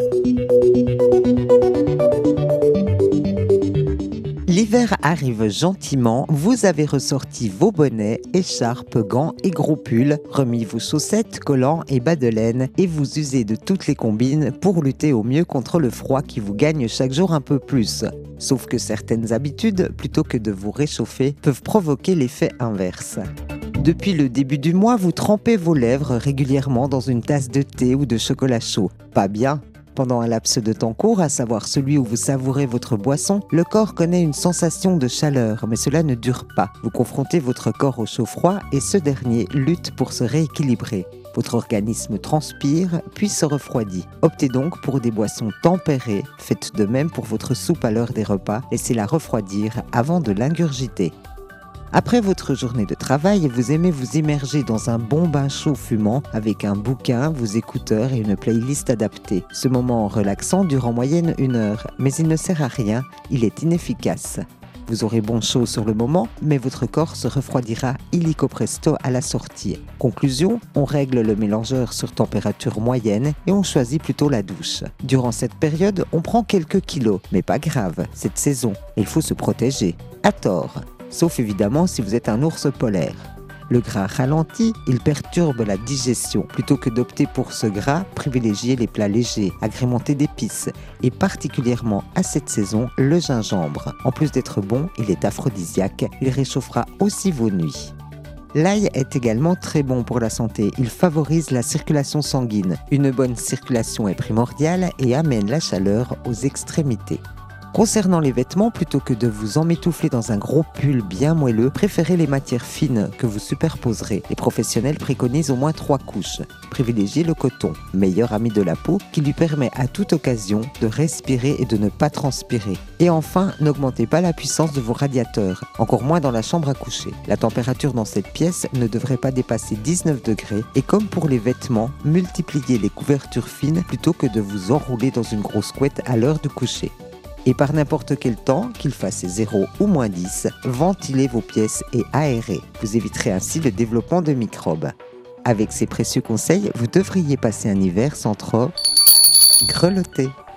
L'hiver arrive gentiment, vous avez ressorti vos bonnets, écharpes, gants et gros pulls, remis vos chaussettes, collants et bas de laine et vous usez de toutes les combines pour lutter au mieux contre le froid qui vous gagne chaque jour un peu plus. Sauf que certaines habitudes, plutôt que de vous réchauffer, peuvent provoquer l'effet inverse. Depuis le début du mois, vous trempez vos lèvres régulièrement dans une tasse de thé ou de chocolat chaud. Pas bien. Pendant un laps de temps court, à savoir celui où vous savourez votre boisson, le corps connaît une sensation de chaleur, mais cela ne dure pas. Vous confrontez votre corps au chaud-froid et ce dernier lutte pour se rééquilibrer. Votre organisme transpire, puis se refroidit. Optez donc pour des boissons tempérées. Faites de même pour votre soupe à l'heure des repas. Laissez-la refroidir avant de l'ingurgiter. Après votre journée de travail, vous aimez vous immerger dans un bon bain chaud fumant avec un bouquin, vos écouteurs et une playlist adaptée. Ce moment relaxant dure en moyenne 1 heure, mais il ne sert à rien, il est inefficace. Vous aurez bon chaud sur le moment, mais votre corps se refroidira illico presto à la sortie. Conclusion, on règle le mélangeur sur température moyenne et on choisit plutôt la douche. Durant cette période, on prend quelques kilos, mais pas grave, cette saison, il faut se protéger. À tort. Sauf évidemment si vous êtes un ours polaire. Le gras ralenti, il perturbe la digestion. Plutôt que d'opter pour ce gras, privilégiez les plats légers, agrémentés d'épices, et particulièrement à cette saison, le gingembre. En plus d'être bon, il est aphrodisiaque, il réchauffera aussi vos nuits. L'ail est également très bon pour la santé, il favorise la circulation sanguine. Une bonne circulation est primordiale et amène la chaleur aux extrémités. Concernant les vêtements, plutôt que de vous emmitoufler dans un gros pull bien moelleux, préférez les matières fines que vous superposerez. Les professionnels préconisent au moins 3 couches. Privilégiez le coton, meilleur ami de la peau, qui lui permet à toute occasion de respirer et de ne pas transpirer. Et enfin, n'augmentez pas la puissance de vos radiateurs, encore moins dans la chambre à coucher. La température dans cette pièce ne devrait pas dépasser 19 degrés et comme pour les vêtements, multipliez les couvertures fines plutôt que de vous enrouler dans une grosse couette à l'heure du coucher. Et par n'importe quel temps, qu'il fasse 0 ou moins 10, ventilez vos pièces et aérez. Vous éviterez ainsi le développement de microbes. Avec ces précieux conseils, vous devriez passer un hiver sans trop grelotter.